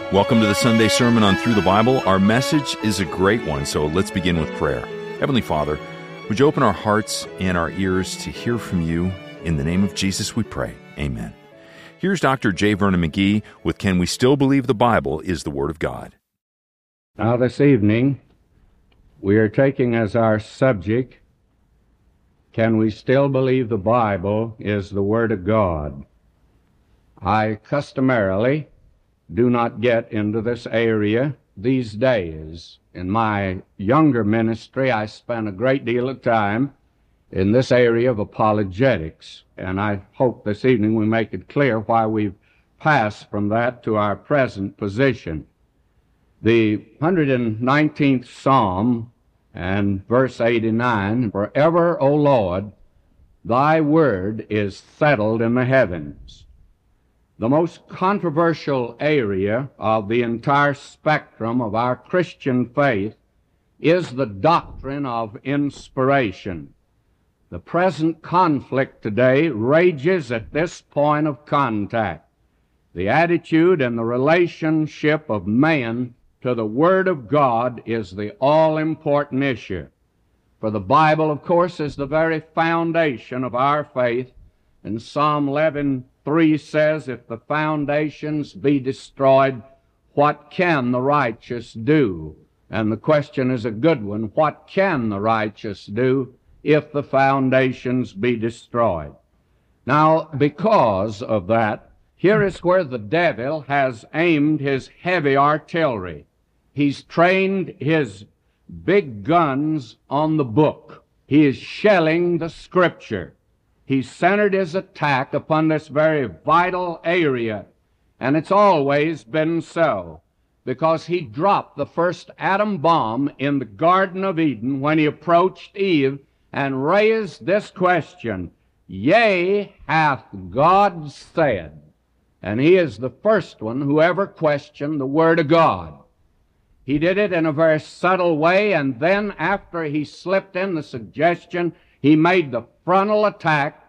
Welcome to the Sunday Sermon on Through the Bible. Our message is a great one, so let's begin with prayer. Heavenly Father, would you open our hearts and our ears to hear from you? In the name of Jesus we pray. Amen. Here's Dr. J. Vernon McGee with Can We Still Believe the Bible is the Word of God? Now this evening, we are taking as our subject, Can We Still Believe the Bible is the Word of God? I customarily do not get into this area these days. In my younger ministry, I spent a great deal of time in this area of apologetics, and I hope this evening we make it clear why we've passed from that to our present position. The 119th Psalm and verse 89, Forever, O Lord, thy word is settled in the heavens. The most controversial area of the entire spectrum of our Christian faith is the doctrine of inspiration. The present conflict today rages at this point of contact. The attitude and the relationship of man to the Word of God is the all-important issue. For the Bible, of course, is the very foundation of our faith, and Psalm 11:3 says, if the foundations be destroyed, what can the righteous do? And the question is a good one. What can the righteous do if the foundations be destroyed? Now, because of that, here is where the devil has aimed his heavy artillery. He's trained his big guns on the book. He is shelling the Scripture. He centered his attack upon this very vital area, and it's always been so, because he dropped the first atom bomb in the Garden of Eden when he approached Eve and raised this question, Yea, hath God said? And he is the first one who ever questioned the Word of God. He did it in a very subtle way, and then after he slipped in the suggestion, he made the frontal attack,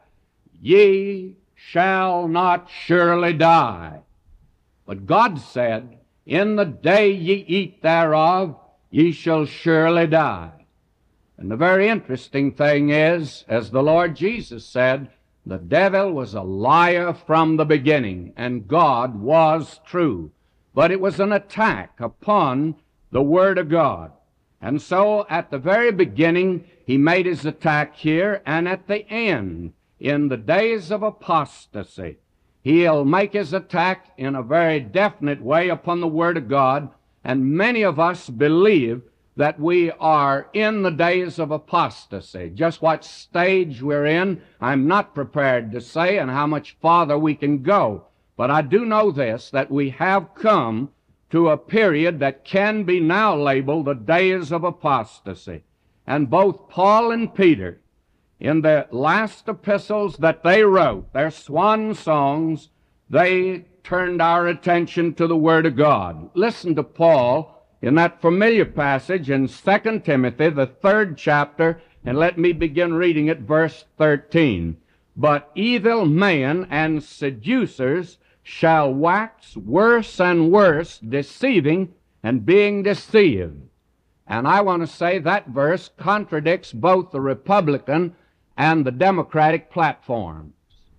Ye shall not surely die. But God said, In the day ye eat thereof, ye shall surely die. And the very interesting thing is, as the Lord Jesus said, the devil was a liar from the beginning, and God was true. But it was an attack upon the Word of God. And so at the very beginning, he made his attack here, and at the end, in the days of apostasy, he'll make his attack in a very definite way upon the Word of God, and many of us believe that we are in the days of apostasy. Just what stage we're in, I'm not prepared to say, and how much farther we can go. But I do know this, that we have come to a period that can be now labeled the days of apostasy. And both Paul and Peter, in the last epistles that they wrote, their swan songs, they turned our attention to the Word of God. Listen to Paul in that familiar passage in 2 Timothy, the 3rd chapter, and let me begin reading at verse 13. But evil men and seducers shall wax worse and worse, deceiving and being deceived. And I want to say that verse contradicts both the Republican and the Democratic platforms.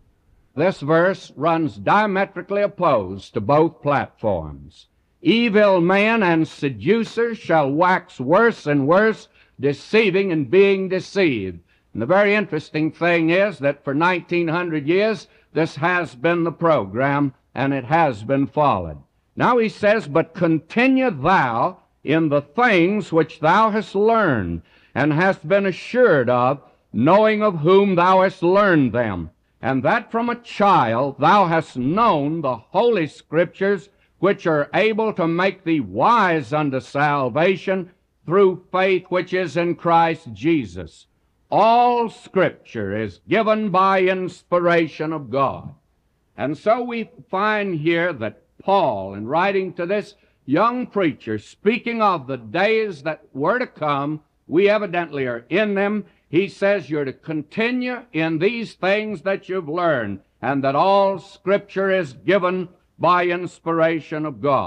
This verse runs diametrically opposed to both platforms. Evil men and seducers shall wax worse and worse, deceiving and being deceived. And the very interesting thing is that for 1900 years, this has been the program, and it has been followed. Now he says, But continue thou in the things which thou hast learned, and hast been assured of, knowing of whom thou hast learned them, and that from a child thou hast known the holy Scriptures, which are able to make thee wise unto salvation through faith which is in Christ Jesus. All Scripture is given by inspiration of God. And so we find here that Paul, in writing to this young preacher, speaking of the days that were to come, we evidently are in them. He says you're to continue in these things that you've learned, and that all Scripture is given by inspiration of God.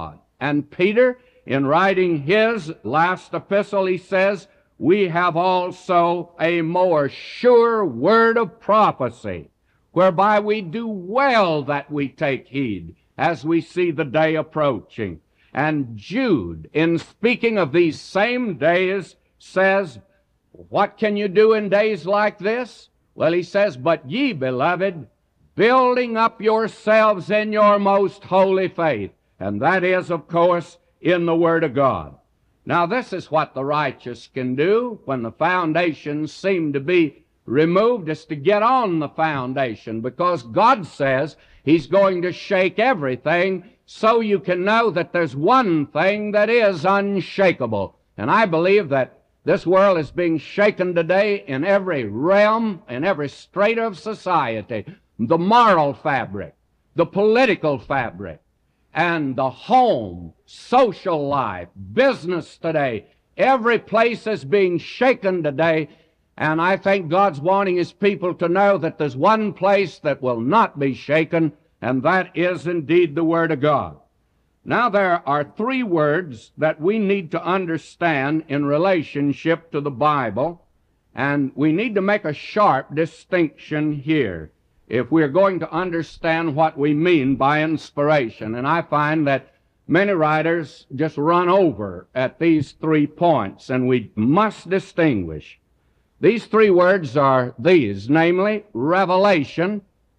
And Peter, in writing his last epistle, he says, we have also a more sure word of prophecy, whereby we do well that we take heed, as we see the day approaching. And Jude, in speaking of these same days, says, what can you do in days like this? Well, he says, but ye, beloved, building up yourselves in your most holy faith. And that is, of course, in the Word of God. Now, this is what the righteous can do when the foundations seem to be removed, is to get on the foundation, because God says He's going to shake everything so you can know that there's one thing that is unshakable. And I believe that this world is being shaken today in every realm, in every strata of society. The moral fabric, the political fabric, and the home, social life, business today. Every place is being shaken today, and I think God's wanting His people to know that there's one place that will not be shaken, and that is indeed the Word of God. Now, there are three words that we need to understand in relationship to the Bible, and we need to make a sharp distinction here if we're going to understand what we mean by inspiration. And I find that many writers just run over at these 3 points, and we must distinguish. These 3 words are these, namely, revelation,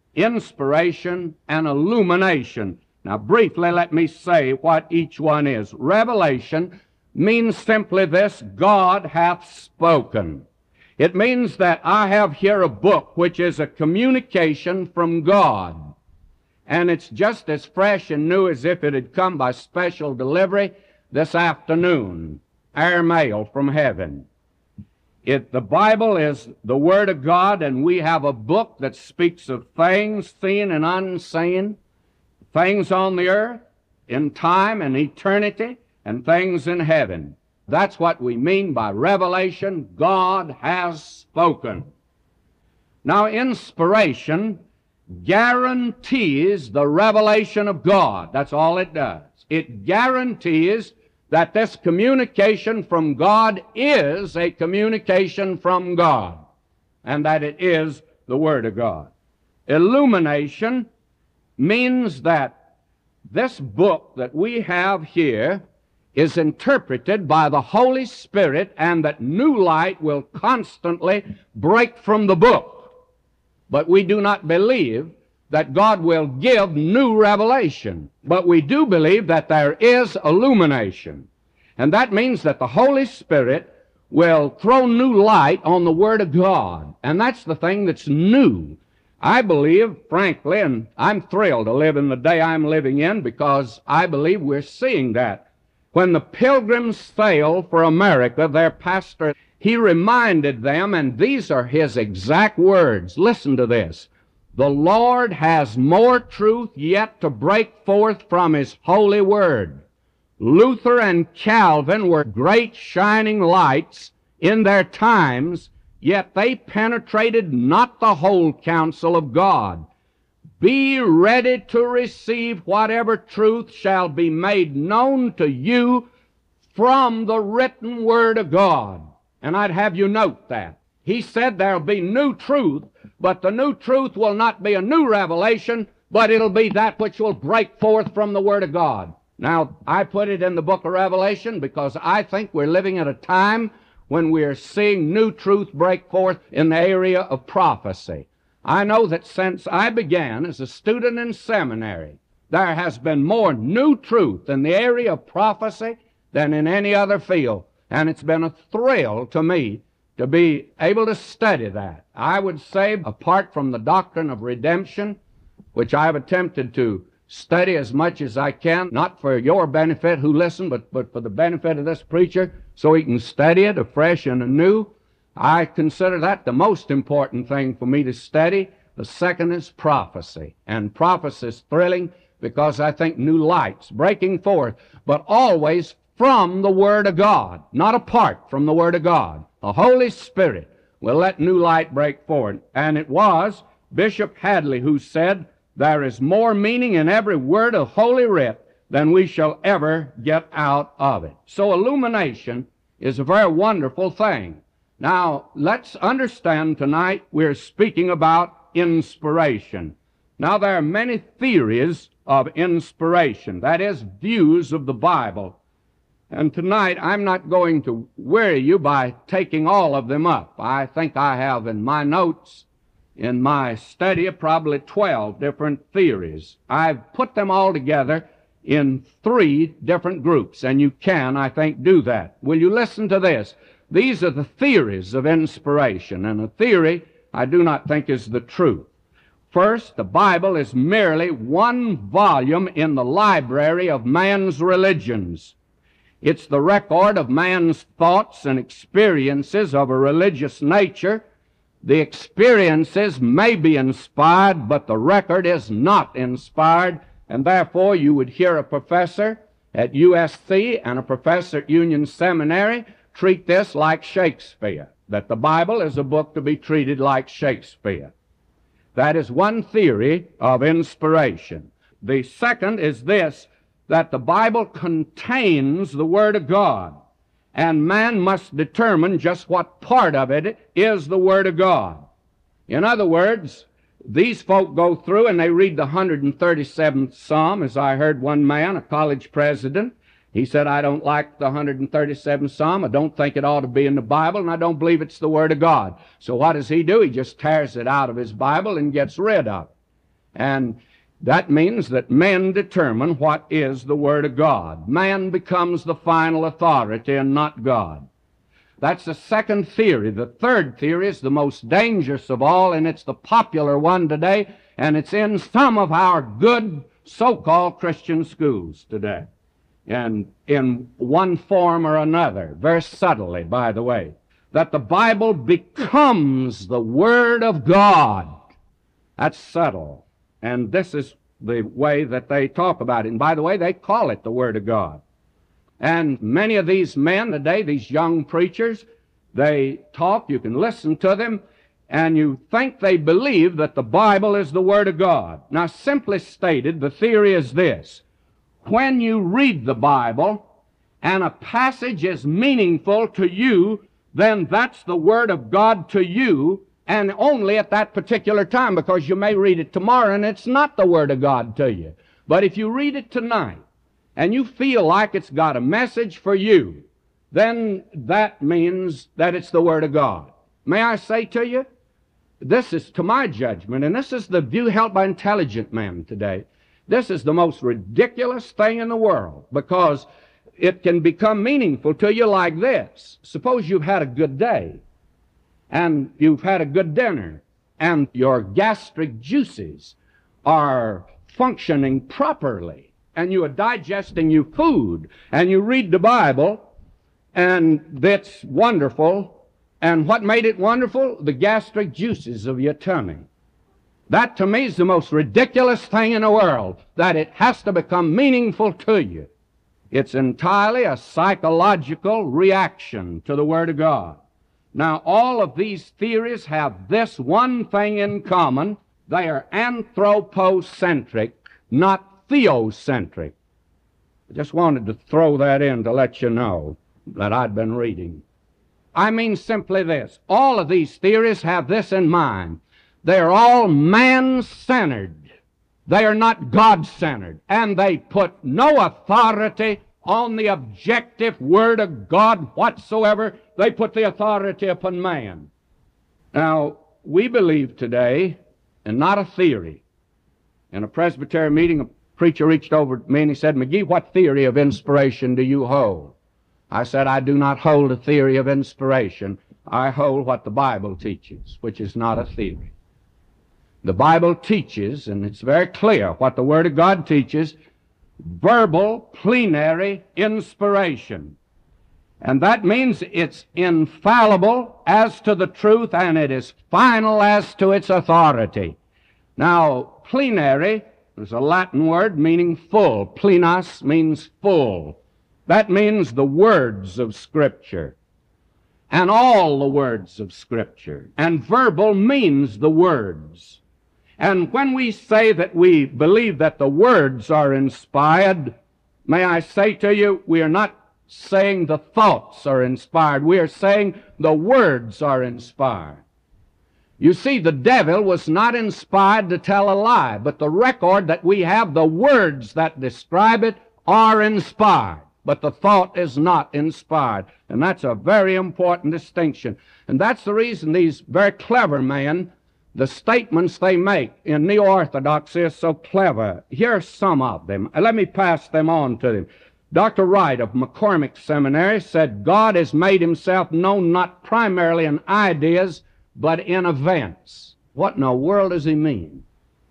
inspiration, and illumination. Now, briefly, let me say what each one is. Revelation means simply this: God hath spoken. It means that I have here a book which is a communication from God. And it's just as fresh and new as if it had come by special delivery this afternoon. Air mail from heaven. The Bible is the Word of God, and we have a book that speaks of things seen and unseen, things on the earth, in time and eternity, and things in heaven. That's what we mean by revelation. God has spoken. Now, inspiration guarantees the revelation of God. That's all it does. It guarantees that this communication from God is a communication from God, and that it is the Word of God. Illumination means that this book that we have here is interpreted by the Holy Spirit, and that new light will constantly break from the book. But we do not believe that God will give new revelation, but we do believe that there is illumination. And that means that the Holy Spirit will throw new light on the Word of God, and that's the thing that's new. I believe, frankly, and I'm thrilled to live in the day I'm living in, because I believe we're seeing that. When the Pilgrims sailed for America, their pastor, he reminded them, and these are his exact words. Listen to this. The Lord has more truth yet to break forth from His holy word. Luther and Calvin were great shining lights in their times, yet they penetrated not the whole counsel of God. Be ready to receive whatever truth shall be made known to you from the written Word of God. And I'd have you note that. He said there'll be new truth, but the new truth will not be a new revelation, but it'll be that which will break forth from the Word of God. Now, I put it in the book of Revelation because I think we're living at a time when we are seeing new truth break forth in the area of prophecy. I know that since I began as a student in seminary, there has been more new truth in the area of prophecy than in any other field. And it's been a thrill to me to be able to study that. I would say, apart from the doctrine of redemption, which I've attempted to study as much as I can, not for your benefit who listen, but for the benefit of this preacher, so he can study it afresh and anew, I consider that the most important thing for me to study. The second is prophecy. And prophecy is thrilling because I think new light's breaking forth, but always from the Word of God, not apart from the Word of God. The Holy Spirit will let new light break forth. And it was Bishop Hadley who said, there is more meaning in every word of Holy Writ than we shall ever get out of it. So illumination is a very wonderful thing. Now, let's understand tonight we're speaking about inspiration. Now, there are many theories of inspiration, that is, views of the Bible. And tonight, I'm not going to weary you by taking all of them up. I think I have in my notes, in my study, probably 12 different theories. I've put them all together in 3 different groups, and you can, I think, do that. Will you listen to this? These are the theories of inspiration, and a theory I do not think is the truth. First, the Bible is merely one volume in the library of man's religions. It's the record of man's thoughts and experiences of a religious nature. The experiences may be inspired, but the record is not inspired, and therefore you would hear a professor at USC and a professor at Union Seminary treat this like Shakespeare, that the Bible is a book to be treated like Shakespeare. That is one theory of inspiration. The second is this, that the Bible contains the Word of God, and man must determine just what part of it is the Word of God. In other words, these folk go through and they read the 137th Psalm, as I heard one man, a college president. He said, I don't like the 137th Psalm. I don't think it ought to be in the Bible, and I don't believe it's the Word of God. So what does he do? He just tears it out of his Bible and gets rid of it. And that means that men determine what is the Word of God. Man becomes the final authority and not God. That's the second theory. The third theory is the most dangerous of all, and it's the popular one today, and it's in some of our good so-called Christian schools today. And in one form or another, very subtly, by the way, that the Bible becomes the Word of God. That's subtle. And this is the way that they talk about it. And by the way, they call it the Word of God. And many of these men today, these young preachers, they talk, you can listen to them, and you think they believe that the Bible is the Word of God. Now, simply stated, the theory is this. When you read the Bible and a passage is meaningful to you, then that's the Word of God to you, and only at that particular time, because you may read it tomorrow and it's not the Word of God to you. But if you read it tonight and you feel like it's got a message for you, then that means that it's the Word of God. May I say to you, this is to my judgment, and this is the view held by intelligent men today, this is the most ridiculous thing in the world, because it can become meaningful to you like this. Suppose you've had a good day, and you've had a good dinner, and your gastric juices are functioning properly, and you are digesting your food, and you read the Bible, and that's wonderful. And what made it wonderful? The gastric juices of your tummy. That to me is the most ridiculous thing in the world, that it has to become meaningful to you. It's entirely a psychological reaction to the Word of God. Now, all of these theories have this one thing in common. They are anthropocentric, not theocentric. I just wanted to throw that in to let you know that I'd been reading. I mean simply this. All of these theories have this in mind. They are all man-centered. They are not God-centered. And they put no authority on the objective Word of God whatsoever. They put the authority upon man. Now, we believe today, and not a theory. In a Presbyterian meeting, a preacher reached over to me and he said, McGee, what theory of inspiration do you hold? I said, I do not hold a theory of inspiration. I hold what the Bible teaches, which is not a theory. The Bible teaches, and it's very clear what the Word of God teaches, verbal, plenary inspiration. And that means it's infallible as to the truth, and it is final as to its authority. Now, plenary is a Latin word meaning full. Plenos means full. That means the words of Scripture, and all the words of Scripture. And verbal means the words. And when we say that we believe that the words are inspired, may I say to you, we are not saying the thoughts are inspired. We are saying the words are inspired. You see, the devil was not inspired to tell a lie, but the record that we have, the words that describe it, are inspired. But the thought is not inspired. And that's a very important distinction. And that's the reason these very clever men, the statements they make in neo-orthodoxy are so clever. Here are some of them. Let me pass them on to them. Dr. Wright of McCormick Seminary said, God has made himself known not primarily in ideas, but in events. What in the world does he mean?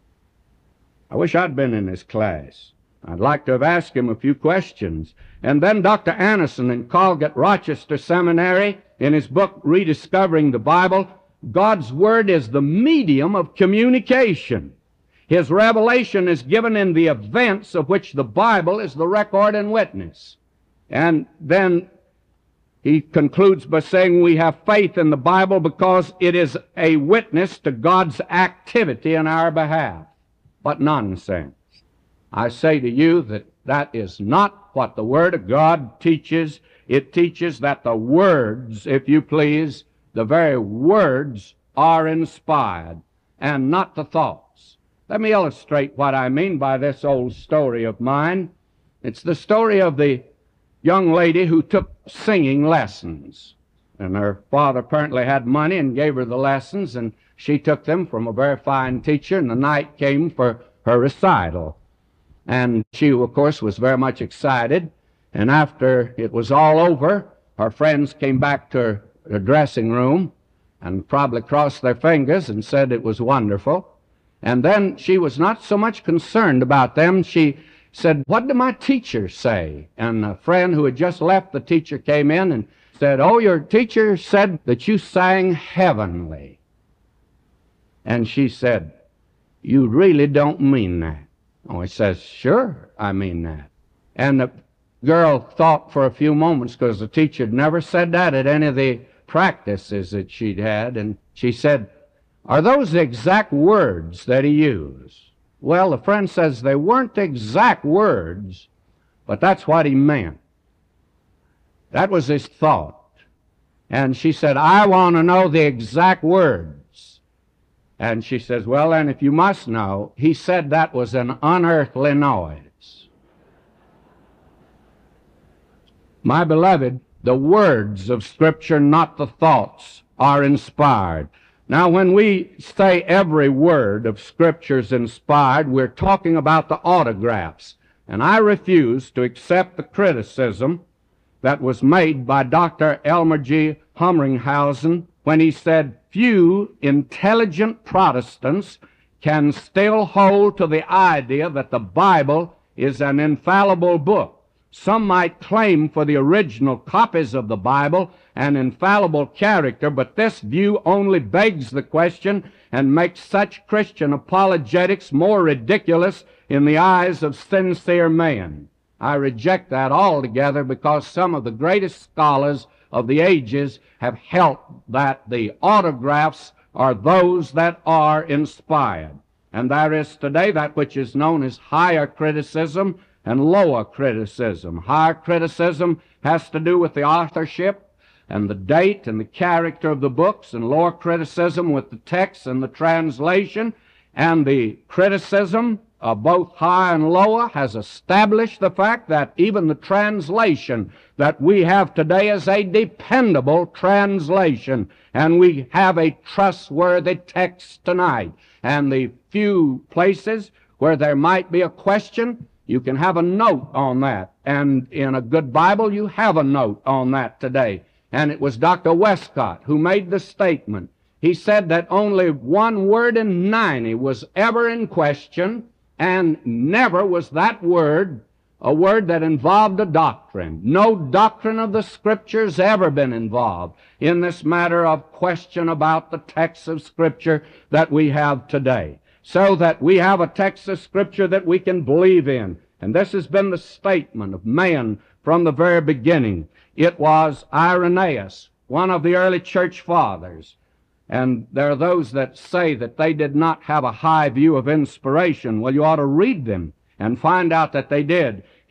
I wish I'd been in his class. I'd like to have asked him a few questions. And then Dr. Anderson in Colgate Rochester Seminary, in his book Rediscovering the Bible, God's Word is the medium of communication. His revelation is given in the events of which the Bible is the record and witness. And then he concludes by saying we have faith in the Bible because it is a witness to God's activity in our behalf. But nonsense. I say to you that that is not what the Word of God teaches. It teaches that the words, if you please, the very words are inspired and not the thoughts. Let me illustrate what I mean by this old story of mine. It's the story of the young lady who took singing lessons. And her father apparently had money and gave her the lessons, and she took them from a very fine teacher, and the night came for her recital. And she, of course, was very much excited. And after it was all over, her friends came back to her dressing room and probably crossed their fingers and said it was wonderful. And then she was not so much concerned about them. She said, what did my teacher say? And a friend who had just left the teacher came in and said, oh, your teacher said that you sang heavenly. And she said, you really don't mean that. Oh, he says, sure, I mean that. And the girl thought for a few moments, because the teacher had never said that at any of the practices that she'd had, and she said, are those the exact words that he used? Well, the friend says they weren't the exact words, but that's what he meant. That was his thought. And she said, I want to know the exact words. And she says, well, then, if you must know, he said that was an unearthly noise. My beloved, the words of Scripture, not the thoughts, are inspired. Now, when we say every word of Scripture is inspired, we're talking about the autographs. And I refuse to accept the criticism that was made by Dr. Elmer G. Humringhausen when he said, few intelligent Protestants can still hold to the idea that the Bible is an infallible book. Some might claim for the original copies of the Bible an infallible character, but this view only begs the question and makes such Christian apologetics more ridiculous in the eyes of sincere men. I reject that altogether because some of the greatest scholars of the ages have held that the autographs are those that are inspired. And there is today that which is known as higher criticism and lower criticism. Higher criticism has to do with the authorship and the date and the character of the books, and lower criticism with the text and the translation. And the criticism of both high and lower has established the fact that even the translation that we have today is a dependable translation, and we have a trustworthy text tonight. And the few places where there might be a question, you can have a note on that. And in a good Bible, you have a note on that today. And it was Dr. Westcott who made the statement. He said that only 1 word in 90 was ever in question, and never was that word a word that involved a doctrine. No doctrine of the Scriptures ever been involved in this matter of question about the text of Scripture that we have today. So that we have a text of Scripture that we can believe in. And this has been the statement of man from the very beginning. It was Irenaeus, one of the early church fathers. And there are those that say that they did not have a high view of inspiration. Well, you ought to read them and find out that they did.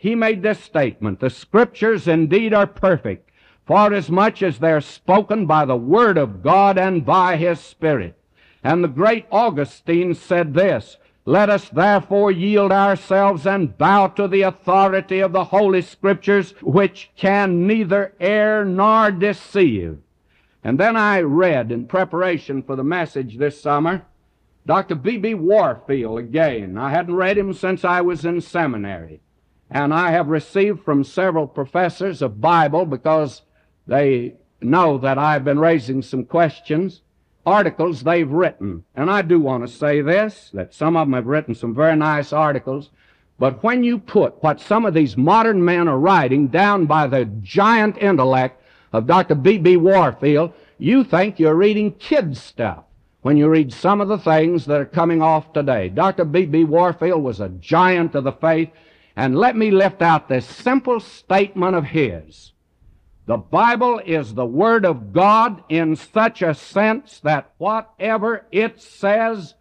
he made this statement, "The Scriptures indeed are perfect, forasmuch as they are spoken by the Word of God and by His Spirit." And the great Augustine said this, "Let us therefore yield ourselves and bow to the authority of the Holy Scriptures, which can neither err nor deceive." And then I read, in preparation for the message this summer, Dr. B.B. Warfield again. I hadn't read him since I was in seminary. And I have received from several professors of Bible, because they know that I've been raising some questions, articles they've written. And I do want to say this, that some of them have written some very nice articles, but when you put what some of these modern men are writing down by the giant intellect of Dr. B.B. Warfield, you think you're reading kid stuff when you read some of the things that are coming off today. Dr. B.B. Warfield was a giant of the faith, and let me lift out this simple statement of his. The Bible is the Word of God in such a sense that whatever it says,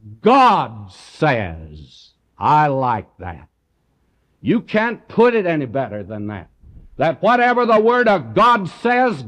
God says. I like that. You can't put it any better than that. That whatever the Word of God says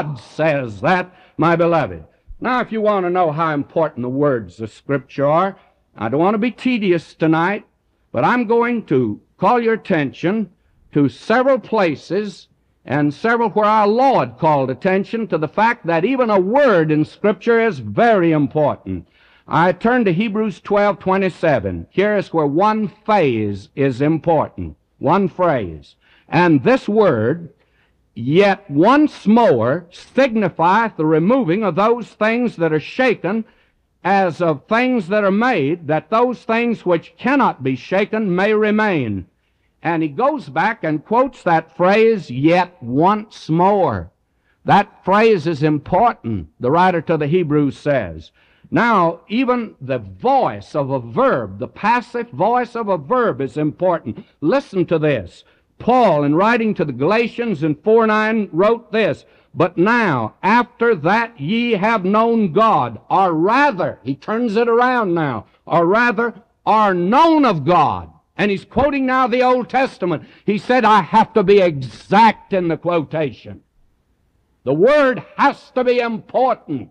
that, my beloved. Now, if you want to know how important the words of Scripture are, I don't want to be tedious tonight, but I'm going to call your attention to several places and several where our Lord called attention to the fact that even a word in Scripture is very important. I turn to Hebrews 12:27. Here is where one phase is important. One phrase. "And this word, yet once more, signifieth the removing of those things that are shaken, as of things that are made, that those things which cannot be shaken may remain." And he goes back and quotes that phrase, "yet once more." That phrase is important, the writer to the Hebrews says. Now, even the voice of a verb, the passive voice of a verb is important. Listen to this. Paul, in writing to the Galatians in 4:9, wrote this, "But now, after that ye have known God," or rather, he turns it around now, or rather, are known of God. And he's quoting now the Old Testament. He said, I have to be exact in the quotation. The word has to be important.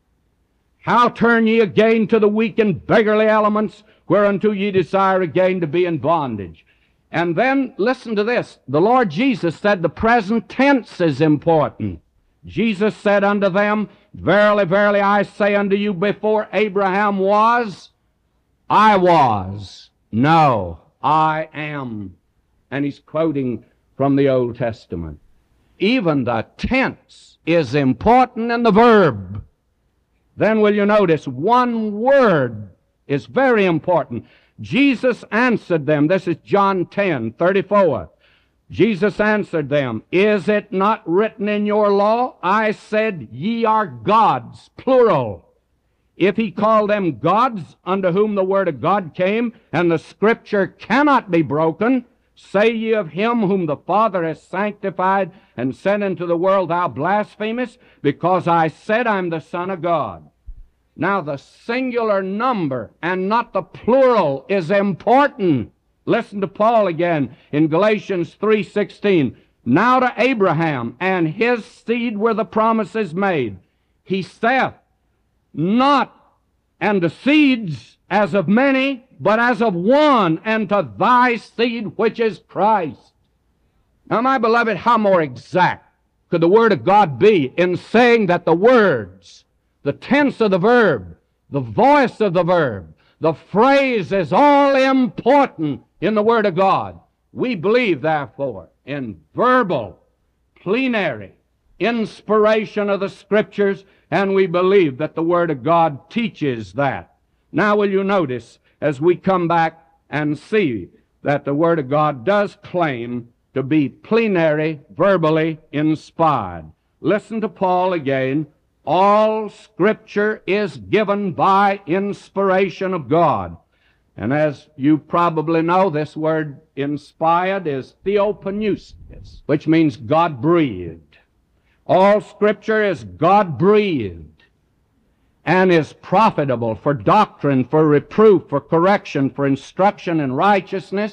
"How turn ye again to the weak and beggarly elements, whereunto ye desire again to be in bondage?" And then, listen to this. The Lord Jesus said the present tense is important. Jesus said unto them, "Verily, verily, I say unto you, before Abraham was, I was. No, I am." And he's quoting from the Old Testament. Even the tense is important in the verb. Then will you notice one word is very important. Jesus answered them. This is John 10:34. Jesus answered them, "Is it not written in your law? I said, ye are gods," plural. "If he called them gods, unto whom the word of God came, and the Scripture cannot be broken, say ye of him whom the Father has sanctified and sent into the world, thou blasphemest, because I said I'm the Son of God." Now the singular number and not the plural is important. Listen to Paul again in Galatians 3:16. "Now to Abraham and his seed were the promises made. He saith, not and to seeds as of many, but as of one, and to thy seed which is Christ." Now, my beloved, how more exact could the Word of God be in saying that the words, the tense of the verb, the voice of the verb, the phrase is all important in the Word of God. We believe, therefore, in verbal, plenary inspiration of the Scriptures, and we believe that the Word of God teaches that. Now will you notice, as we come back and see that the Word of God does claim to be plenary, verbally inspired. Listen to Paul again. All Scripture is given by inspiration of God. And as you probably know, this word inspired is theopneustos, which means God-breathed. All Scripture is God-breathed and is profitable for doctrine, for reproof, for correction, for instruction in righteousness,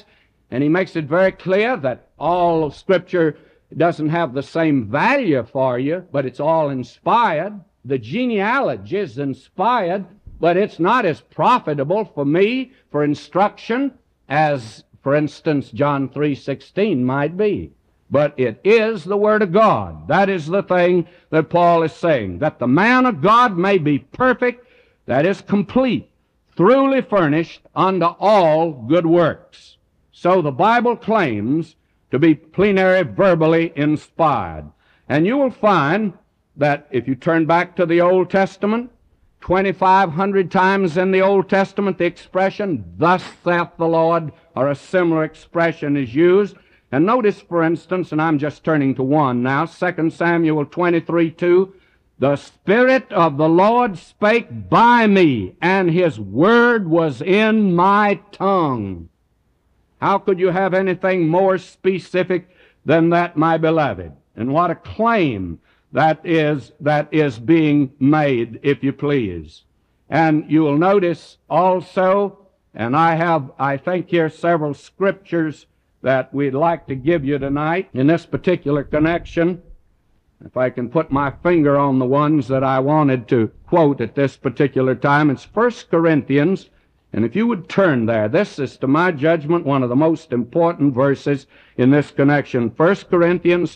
And he makes it very clear that all of Scripture doesn't have the same value for you, but it's all inspired. The genealogy is inspired, but it's not as profitable for me for instruction as, for instance, John 3:16 might be. But it is the Word of God. That is the thing that Paul is saying, that the man of God may be perfect, that is complete, thoroughly furnished unto all good works. So the Bible claims to be plenary, verbally inspired. And you will find that if you turn back to the Old Testament, 2,500 times in the Old Testament the expression, "Thus saith the Lord," or a similar expression is used. And notice, for instance, and I'm just turning to one now, 2 Samuel 23:2, "The Spirit of the Lord spake by me, and His word was in my tongue." How could you have anything more specific than that, my beloved? And what a claim that is being made, if you please. And you will notice also, and I think here several scriptures that we'd like to give you tonight in this particular connection. If I can put my finger on the ones that I wanted to quote at this particular time, it's 1 Corinthians, and if you would turn there, this is, to my judgment, one of the most important verses in this connection. 1 Corinthians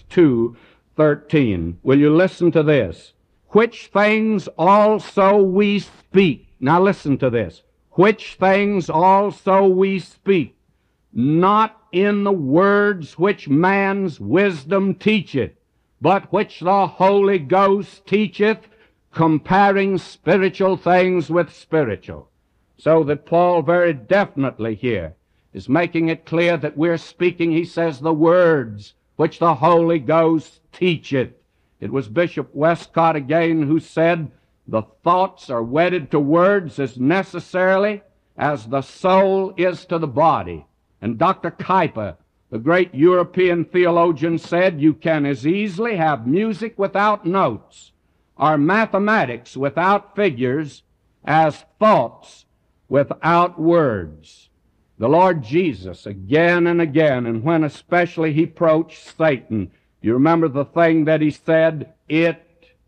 2:13. Will you listen to this? "Which things also we speak." Now listen to this. "Which things also we speak, not in the words which man's wisdom teacheth, but which the Holy Ghost teacheth, comparing spiritual things with spiritual." So that Paul very definitely here is making it clear that we're speaking, he says, the words which the Holy Ghost teacheth. It was Bishop Westcott again who said, "The thoughts are wedded to words as necessarily as the soul is to the body." And Dr. Kuyper, the great European theologian, said, "You can as easily have music without notes, or mathematics without figures, as thoughts without words." The Lord Jesus, again and again, and when especially he approached Satan, you remember the thing that he said, "It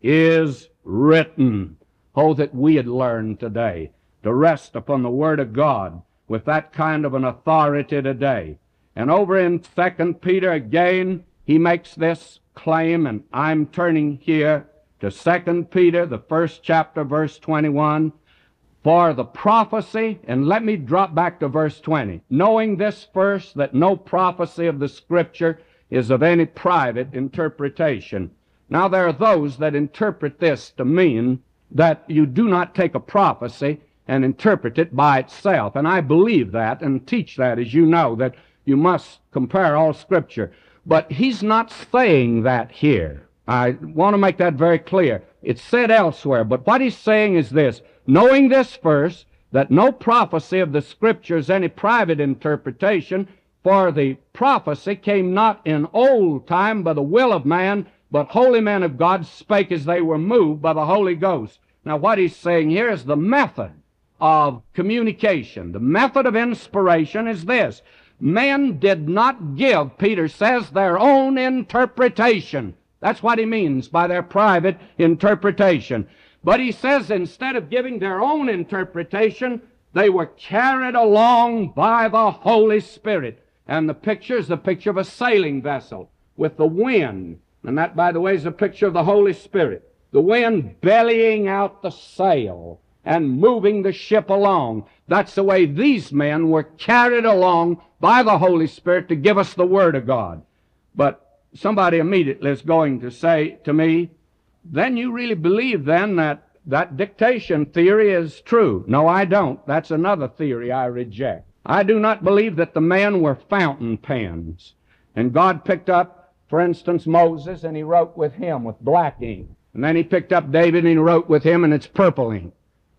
is written." Oh, that we had learned today to rest upon the Word of God with that kind of an authority today. And over in 2 Peter again, he makes this claim, and I'm turning here to 2 Peter, the 1st chapter, verse 21. "For the prophecy," and let me drop back to verse 20, "knowing this first, that no prophecy of the Scripture is of any private interpretation." Now there are those that interpret this to mean that you do not take a prophecy and interpret it by itself. And I believe that and teach that, as you know, that you must compare all Scripture. But he's not saying that here. I want to make that very clear. It's said elsewhere, but what he's saying is this: "Knowing this first, that no prophecy of the Scripture is any private interpretation, for the prophecy came not in old time by the will of man, but holy men of God spake as they were moved by the Holy Ghost." Now what he's saying here is the method of communication. The method of inspiration is this: men did not give, Peter says, their own interpretation. That's what he means by their private interpretation. But he says instead of giving their own interpretation, they were carried along by the Holy Spirit. And the picture is the picture of a sailing vessel with the wind. And that, by the way, is a picture of the Holy Spirit. The wind bellying out the sail and moving the ship along. That's the way these men were carried along by the Holy Spirit to give us the Word of God. But somebody immediately is going to say to me, "Then you really believe then that dictation theory is true?" No, I don't. That's another theory I reject. I do not believe that the men were fountain pens. And God picked up, for instance, Moses, and he wrote with him with black ink. And then he picked up David and he wrote with him, and it's purple ink.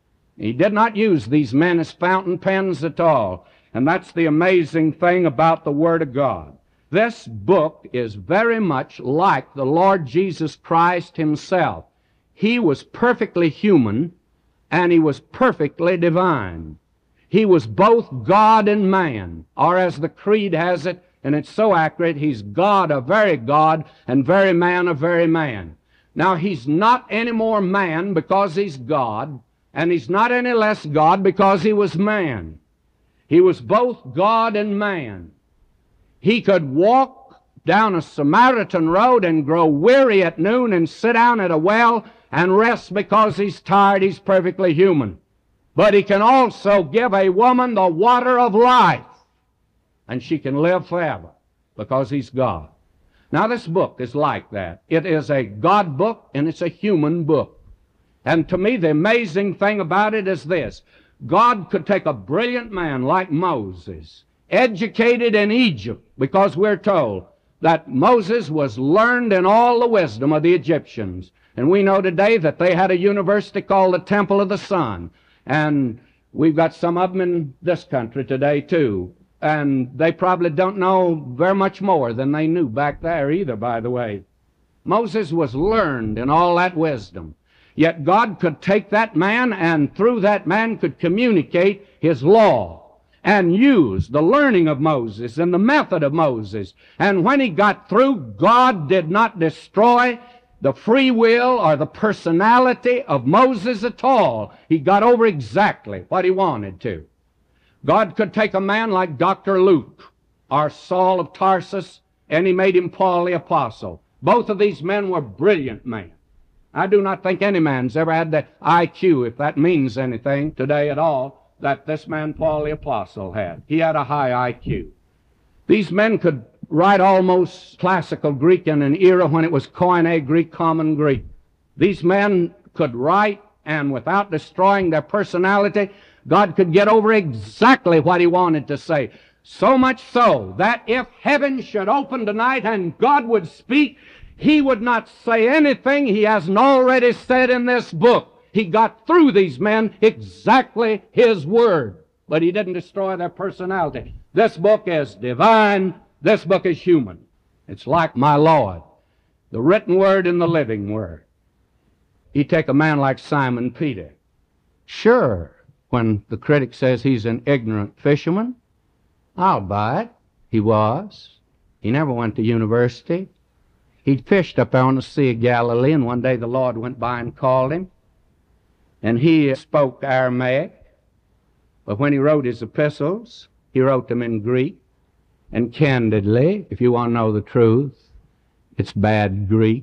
He did not use these men as fountain pens at all. And that's the amazing thing about the Word of God. This book is very much like the Lord Jesus Christ himself. He was perfectly human, and he was perfectly divine. He was both God and man, or as the Creed has it, and it's so accurate, He's God, a very God, and very man, a very man. Now, He's not any more man because He's God, and He's not any less God because He was man. He was both God and man. He could walk down a Samaritan road and grow weary at noon and sit down at a well and rest because He's tired. He's perfectly human. But He can also give a woman the water of life, and she can live forever because He's God. Now, this book is like that. It is a God book, and it's a human book. And to me, the amazing thing about it is this. God could take a brilliant man like Moses, educated in Egypt, because we're told that Moses was learned in all the wisdom of the Egyptians. And we know today that they had a university called the Temple of the Sun. And we've got some of them in this country today, too. And they probably don't know very much more than they knew back there either, by the way. Moses was learned in all that wisdom. Yet God could take that man, and through that man could communicate His law and use the learning of Moses and the method of Moses. And when he got through, God did not destroy the free will or the personality of Moses at all. He got over exactly what he wanted to. God could take a man like Dr. Luke or Saul of Tarsus, and He made him Paul the Apostle. Both of these men were brilliant men. I do not think any man's ever had the IQ, if that means anything today at all, that this man Paul the Apostle had. He had a high IQ. These men could write almost classical Greek in an era when it was Koine Greek, common Greek. These men could write, and without destroying their personality, God could get over exactly what He wanted to say. So much so that if heaven should open tonight and God would speak, He would not say anything He hasn't already said in this book. He got through these men exactly His word, but He didn't destroy their personality. This book is divine. This book is human. It's like my Lord, the written word and the living word. You take a man like Simon Peter. Sure, when the critic says he's an ignorant fisherman, I'll buy it. He was. He never went to university. He fished up there on the Sea of Galilee, and one day the Lord went by and called him. And he spoke Aramaic. But when he wrote his epistles, he wrote them in Greek. And candidly, if you want to know the truth, it's bad Greek.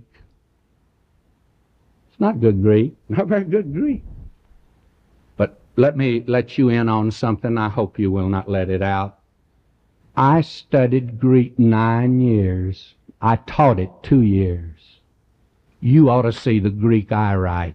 It's not good Greek. Not very good Greek. But let me let you in on something. I hope you will not let it out. I studied Greek 9 years. I taught it 2 years. You ought to see the Greek I write.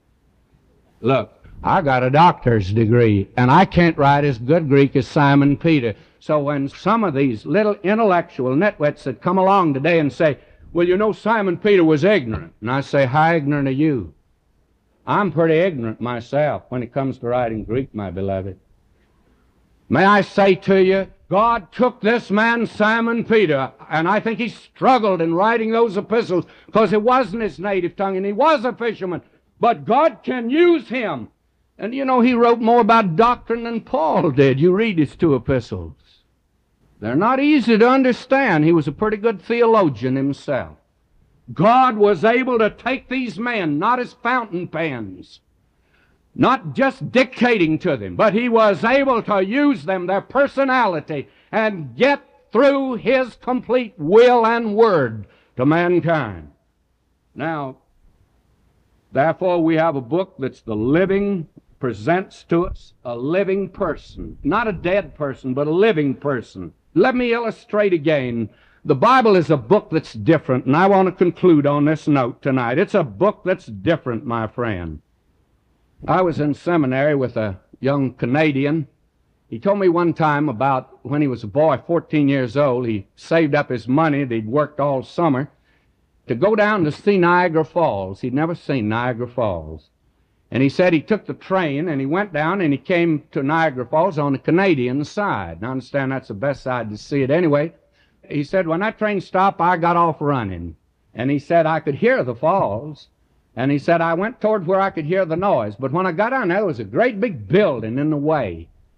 Look, I got a doctor's degree, and I can't write as good Greek as Simon Peter. So when some of these little intellectual nitwits that come along today and say, well, you know, Simon Peter was ignorant. And I say, how ignorant are you? I'm pretty ignorant myself when it comes to writing Greek, my beloved. May I say to you, God took this man, Simon Peter, and I think he struggled in writing those epistles because it wasn't his native tongue, and he was a fisherman. But God can use him. And you know, he wrote more about doctrine than Paul did. You read his 2 epistles. They're not easy to understand. He was a pretty good theologian himself. God was able to take these men, not as fountain pens, not just dictating to them, but He was able to use them, their personality, and get through His complete will and word to mankind. Now, therefore, we have a book that's the living, presents to us a living person. Not a dead person, but a living person. Let me illustrate again. The Bible is a book that's different, and I want to conclude on this note tonight. It's a book that's different, my friend. I was in seminary with a young Canadian. He told me one time about when he was a boy, 14 years old, he saved up his money that he'd worked all summer to go down to see Niagara Falls. He'd never seen Niagara Falls. And he said he took the train and he went down and he came to Niagara Falls on the Canadian side. And I understand that's the best side to see it anyway. He said, when that train stopped, I got off running. And he said, I could hear the falls. And he said, I went toward where I could hear the noise. But when I got down there was a great big building in the way.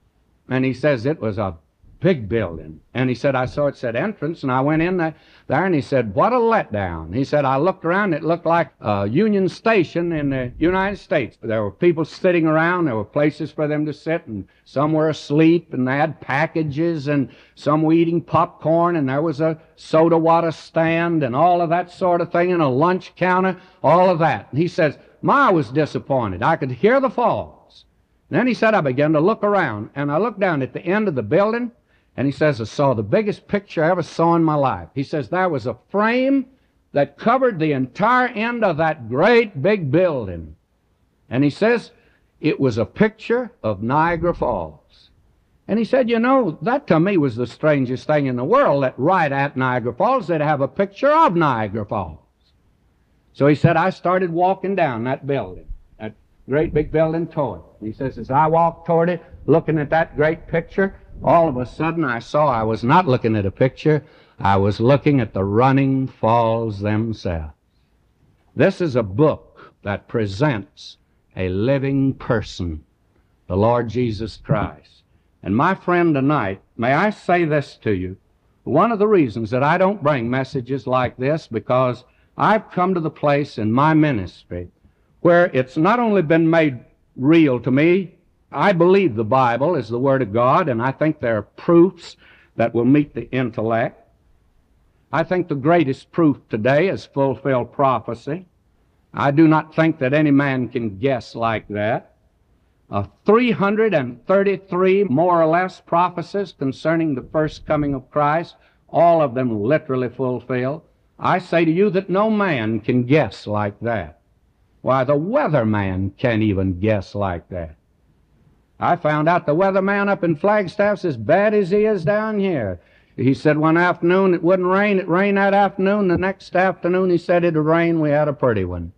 And he says it was a big building. And he said, I saw it said entrance, and I went in there, and he said, what a letdown. He said, I looked around, it looked like a Union Station in the United States. There were people sitting around, there were places for them to sit, and some were asleep, and they had packages, and some were eating popcorn, and there was a soda water stand, and all of that sort of thing, and a lunch counter, all of that. And he says, I was disappointed. I could hear the falls. And then he said, I began to look around, and I looked down at the end of the building, and he says, I saw the biggest picture I ever saw in my life. He says, there was a frame that covered the entire end of that great big building. And he says, it was a picture of Niagara Falls. And he said, you know, that to me was the strangest thing in the world, that right at Niagara Falls, they'd have a picture of Niagara Falls. So he said, I started walking down that building, that great big building toward it. He says, as I walked toward it, looking at that great picture, all of a sudden I saw I was not looking at a picture, I was looking at the running falls themselves. This is a book that presents a living person, the Lord Jesus Christ. And my friend tonight, may I say this to you, one of the reasons that I don't bring messages like this, because I've come to the place in my ministry where it's not only been made real to me, I believe the Bible is the Word of God, and I think there are proofs that will meet the intellect. I think the greatest proof today is fulfilled prophecy. I do not think that any man can guess like that. 333 more or less prophecies concerning the first coming of Christ, all of them literally fulfilled. I say to you that no man can guess like that. Why, the weatherman can't even guess like that. I found out the weatherman up in Flagstaff's as bad as he is down here. He said one afternoon it wouldn't rain. It rained that afternoon. The next afternoon he said it'd rain. We had a pretty one.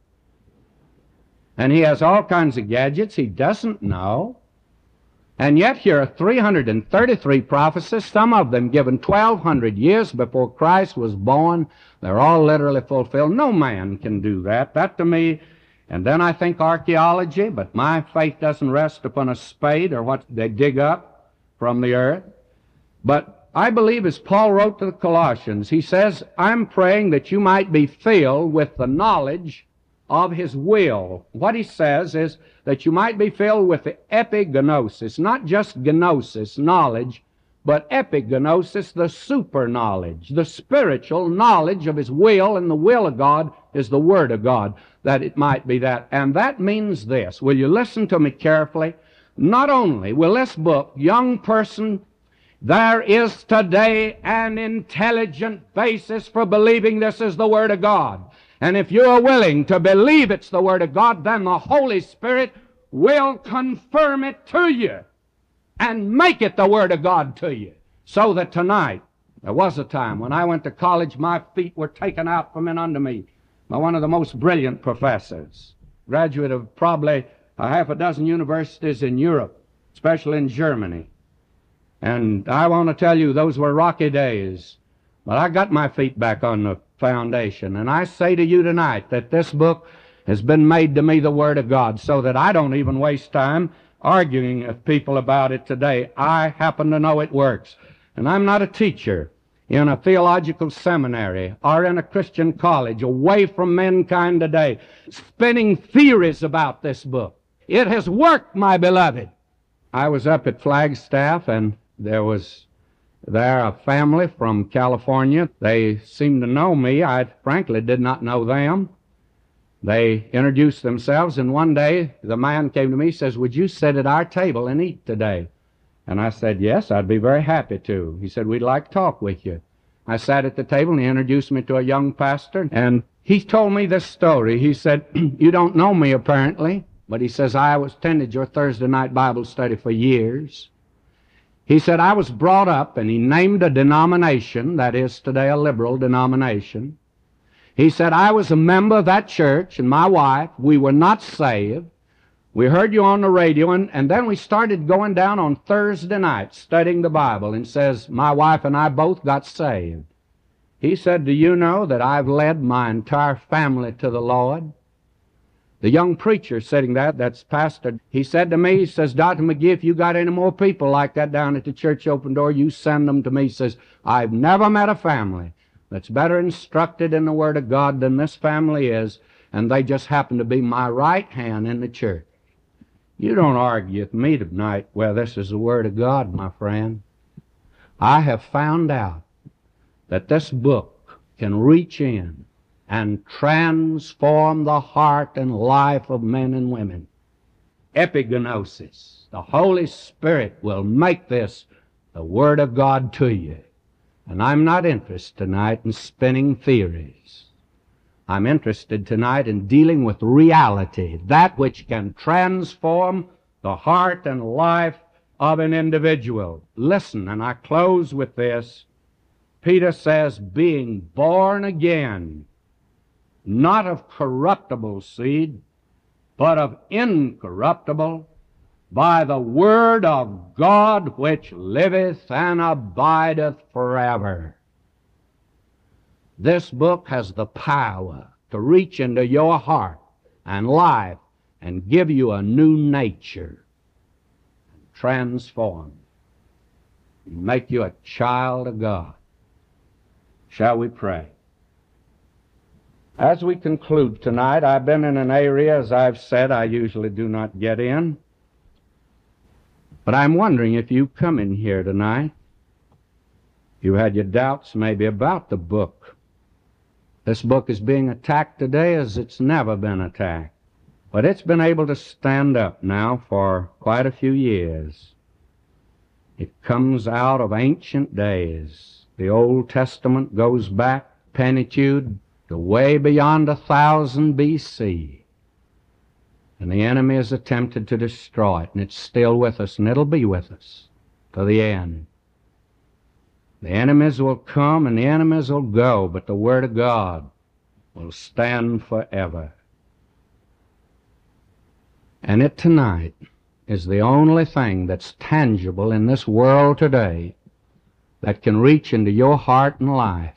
And he has all kinds of gadgets he doesn't know. And yet here are 333 prophecies, some of them given 1,200 years before Christ was born. They're all literally fulfilled. No man can do that. That to me. And then I think archaeology, but my faith doesn't rest upon a spade or what they dig up from the earth. But I believe, as Paul wrote to the Colossians, he says, I'm praying that you might be filled with the knowledge of His will. What he says is that you might be filled with the epignosis, not just gnosis, knowledge, but epignosis, the super knowledge, the spiritual knowledge of His will, and the will of God is the Word of God, that it might be that. And that means this. Will you listen to me carefully? Not only will this book, young person, there is today an intelligent basis for believing this is the Word of God. And if you are willing to believe it's the Word of God, then the Holy Spirit will confirm it to you and make it the Word of God to you. So that tonight, there was a time when I went to college, my feet were taken out from in under me by one of the most brilliant professors, graduate of probably a half a dozen universities in Europe, especially in Germany. And I want to tell you, those were rocky days. But I got my feet back on the foundation. And I say to you tonight that this book has been made to me the Word of God, so that I don't even waste time arguing with people about it today. I happen to know it works. And I'm not a teacher in a theological seminary or in a Christian college away from mankind today, spinning theories about this book. It has worked, my beloved. I was up at Flagstaff, and there was there a family from California. They seemed to know me. I frankly did not know them. They introduced themselves, and one day the man came to me and says, would you sit at our table and eat today? And I said, yes, I'd be very happy to. He said, we'd like to talk with you. I sat at the table, and he introduced me to a young pastor, and he told me this story. He said, you don't know me apparently, but he says, I attended your Thursday night Bible study for years. He said, I was brought up, and he named a denomination that is today a liberal denomination. He said, I was a member of that church, and my wife, we were not saved. We heard you on the radio, and then we started going down on Thursday night studying the Bible, and says, my wife and I both got saved. He said, do you know that I've led my entire family to the Lord? The young preacher sitting that's pastor, he said to me, he says, Dr. McGee, if you got any more people like that down at the church open door, you send them to me. He says, I've never met a family that's better instructed in the Word of God than this family is, and they just happen to be my right hand in the church. You don't argue with me tonight, well, this is the Word of God, my friend. I have found out that this book can reach in and transform the heart and life of men and women. Epignosis. The Holy Spirit will make this the Word of God to you. And I'm not interested tonight in spinning theories. I'm interested tonight in dealing with reality, that which can transform the heart and life of an individual. Listen, and I close with this. Peter says, being born again, not of corruptible seed, but of incorruptible, by the word of God which liveth and abideth forever. This book has the power to reach into your heart and life and give you a new nature, and transform, and make you a child of God. Shall we pray? As we conclude tonight, I've been in an area, as I've said, I usually do not get in. But I'm wondering if you come in here tonight, you had your doubts maybe about the book. This book is being attacked today as it's never been attacked. But it's been able to stand up now for quite a few years. It comes out of ancient days. The Old Testament goes back, Pentateuch, to way beyond 1000 B.C. And the enemy has attempted to destroy it, and it's still with us, and it'll be with us to the end. The enemies will come and the enemies will go, but the Word of God will stand forever. And it tonight is the only thing that's tangible in this world today that can reach into your heart and life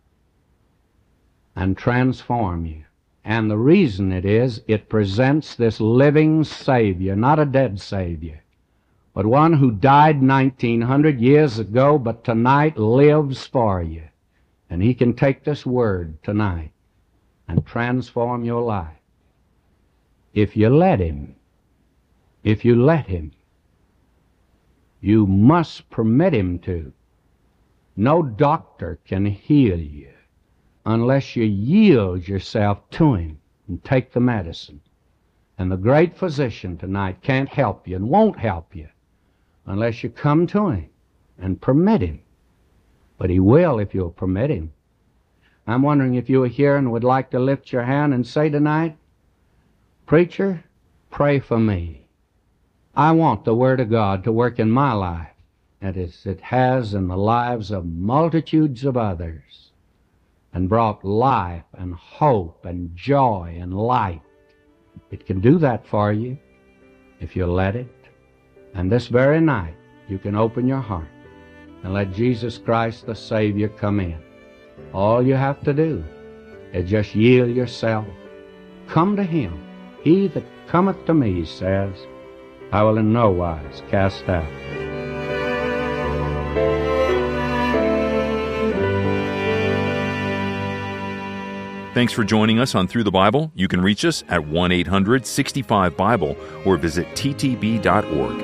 and transform you. And the reason it presents this living Savior, not a dead Savior, but one who died 1900 years ago, but tonight lives for you. And He can take this Word tonight and transform your life. If you let Him. If you let Him. You must permit Him to. No doctor can heal you unless you yield yourself to Him and take the medicine. And the great physician tonight can't help you and won't help you unless you come to Him and permit Him. But He will if you'll permit Him. I'm wondering if you are here and would like to lift your hand and say tonight, Preacher, pray for me. I want the Word of God to work in my life as it has in the lives of multitudes of others, and brought life and hope and joy and light. It can do that for you if you let it. And this very night, you can open your heart and let Jesus Christ the Savior come in. All you have to do is just yield yourself. Come to Him. He that cometh to me, He says, I will in no wise cast out. Thanks for joining us on Through the Bible. You can reach us at 1-800-65-BIBLE or visit ttb.org.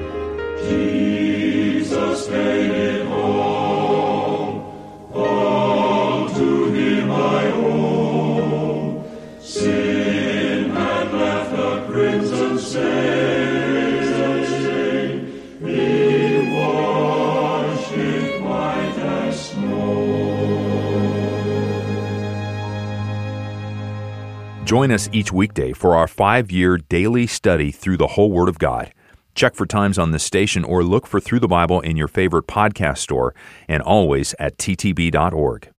Jesus made it all to Him I owe. Sin had left a crimson stain, He washed it white as snow. Join us each weekday for our 5-year daily study through the whole Word of God. Check for times on this station or look for Through the Bible in your favorite podcast store, and always at ttb.org.